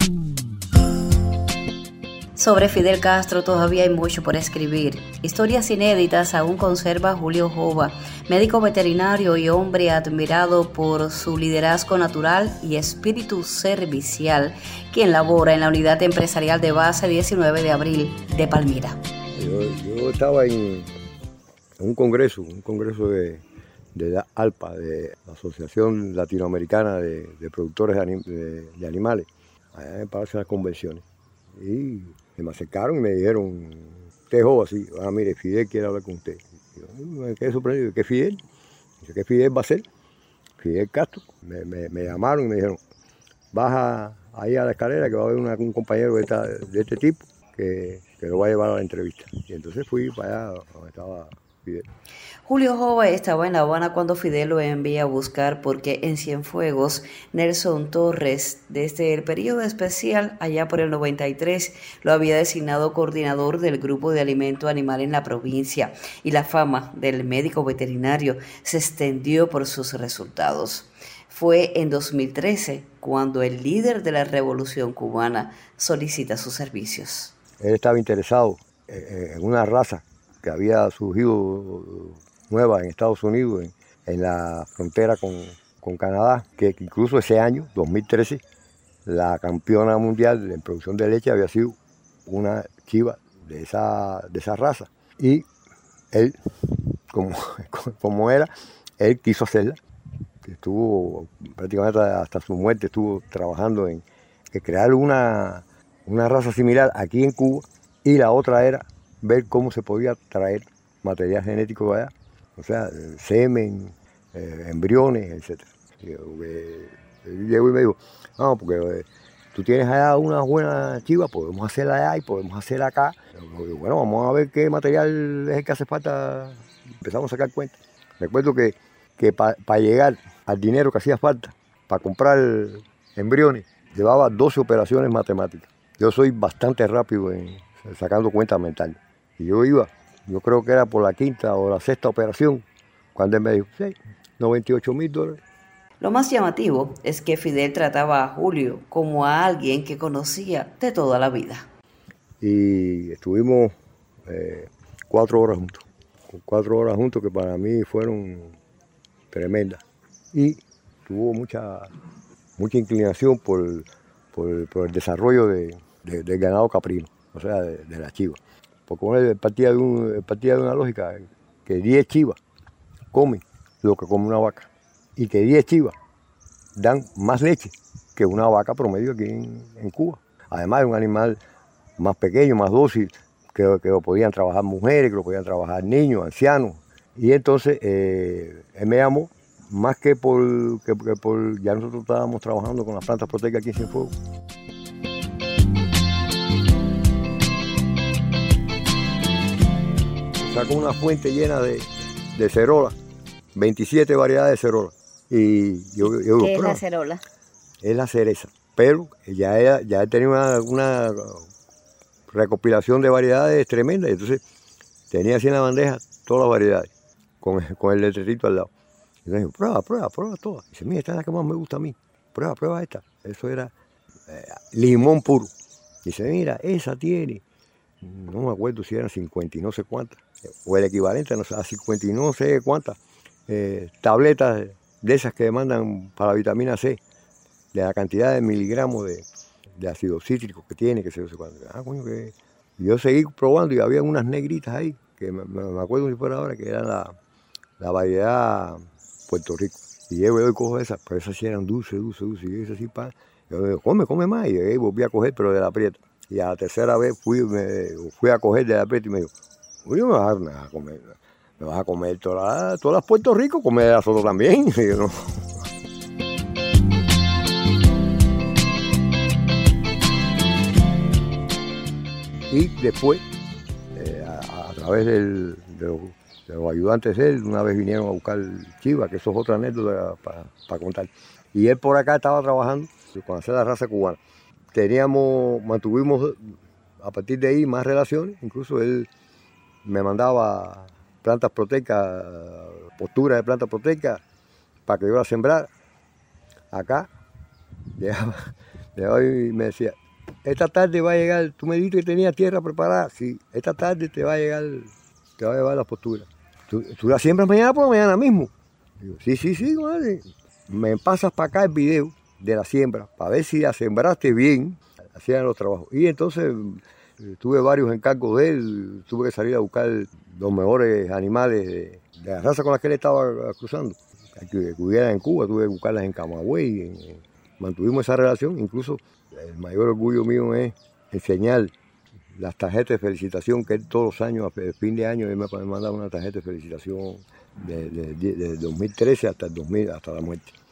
Sobre Fidel Castro todavía hay mucho por escribir. Historias inéditas aún conserva Julio Jova, médico veterinario y hombre admirado por su liderazgo natural y espíritu servicial, quien labora en la Unidad Empresarial de Base 19 de Abril de Palmira. Yo estaba en un congreso de la ALPA, de la Asociación Latinoamericana de Productores de Animales, allá en el Palacio de las Convenciones. Y me acercaron y me dijeron, usted es joven, así, mire, Fidel quiere hablar con usted. Y yo me quedé sorprendido, ¿qué Fidel? Dice, ¿qué Fidel va a ser? Fidel Castro. Me llamaron y me dijeron, baja ahí a la escalera que va a haber un compañero de este tipo que lo va a llevar a la entrevista. Y entonces fui para allá donde estaba Fidel. Julio Jova estaba en La Habana cuando Fidel lo envía a buscar porque en Cienfuegos, Nelson Torres, desde el periodo especial, allá por el 93, lo había designado coordinador del grupo de alimento animal en la provincia y la fama del médico veterinario se extendió por sus resultados. Fue en 2013 cuando el líder de la Revolución Cubana solicita sus servicios. Él estaba interesado en una raza que había surgido nueva en Estados Unidos, en la frontera con Canadá, que incluso ese año, 2013, la campeona mundial en producción de leche había sido una chiva de esa raza. Y él, como era, él quiso hacerla. Estuvo prácticamente hasta su muerte, estuvo trabajando en crear una raza similar aquí en Cuba, y la otra era ver cómo se podía traer material genético de allá, o sea, semen, embriones, etc. Él llegó y me dijo, no, porque tú tienes allá una buena chiva, podemos hacerla allá y podemos hacerla acá. Yo, bueno, vamos a ver qué material es el que hace falta. Empezamos a sacar cuentas. Recuerdo que para llegar al dinero que hacía falta para comprar embriones, llevaba 12 operaciones matemáticas. Yo soy bastante rápido sacando cuentas mentales. Y yo creo que era por la quinta o la sexta operación, cuando él me dijo, sí, $98,000. Lo más llamativo es que Fidel trataba a Julio como a alguien que conocía de toda la vida. Y estuvimos 4 horas juntos. 4 horas juntos que para mí fueron tremendas. Y tuvo mucha inclinación por el desarrollo del ganado caprino, o sea, de la chiva. Porque él partía de una lógica que 10 chivas comen lo que come una vaca y que 10 chivas dan más leche que una vaca promedio aquí en Cuba. Además, es un animal más pequeño, más dócil, que lo podían trabajar mujeres, que lo podían trabajar niños, ancianos. Y entonces él me llamó, más que por ya nosotros estábamos trabajando con las plantas proteicas aquí en Cienfuegos. Sacó una fuente llena de cerola, 27 variedades de cerola. Y ¿Qué es la cerola? Es la cereza, pero ya tenía una recopilación de variedades tremenda. Entonces tenía así en la bandeja todas las variedades, con el letrerito al lado. Entonces dijo, prueba todas. Dice, mira, esta es la que más me gusta a mí. Prueba esta. Eso era limón puro. Dice, mira, esa tiene, no me acuerdo si eran 50 y no sé cuántas, o el equivalente a 50 y no sé cuántas tabletas de esas que mandan para la vitamina C, de la cantidad de miligramos de ácido cítrico que tiene, que se no sé cuánto. Coño, que yo seguí probando y había unas negritas ahí, que me acuerdo si fuera ahora, que era la variedad Puerto Rico. Y llego yo y cojo esas, pero esas sí eran dulces, y esas sí, yo digo, come más, y ahí volví a coger, pero de la prieta. Y a la tercera vez fui a coger de la prieta y me dijo, oye, me vas a comer todas las Puerto Rico, comer las otras también. Y yo, no. Y después, a través de los ayudantes de él, una vez vinieron a buscar chiva, que eso es otra anécdota para contar. Y él por acá estaba trabajando con hacer la raza cubana. Mantuvimos a partir de ahí más relaciones, incluso él me mandaba plantas proteicas, posturas de plantas proteicas, para que yo las sembrara. Acá Y me decía, esta tarde va a llegar, tú me dijiste que tenía tierra preparada, sí, esta tarde te va a llevar la postura. ¿Tú la siembras mañana por la mañana mismo? Digo, sí, madre. Me pasas para acá el video de la siembra, para ver si la sembraste bien, hacían los trabajos. Y entonces tuve varios encargos de él, tuve que salir a buscar los mejores animales de la raza con la que él estaba cruzando. Que hubieran en Cuba, tuve que buscarlas en Camagüey, mantuvimos esa relación. Incluso el mayor orgullo mío es enseñar las tarjetas de felicitación que él todos los años, a fin de año, él me mandaba una tarjeta de felicitación de 2013 hasta el 2000, hasta la muerte.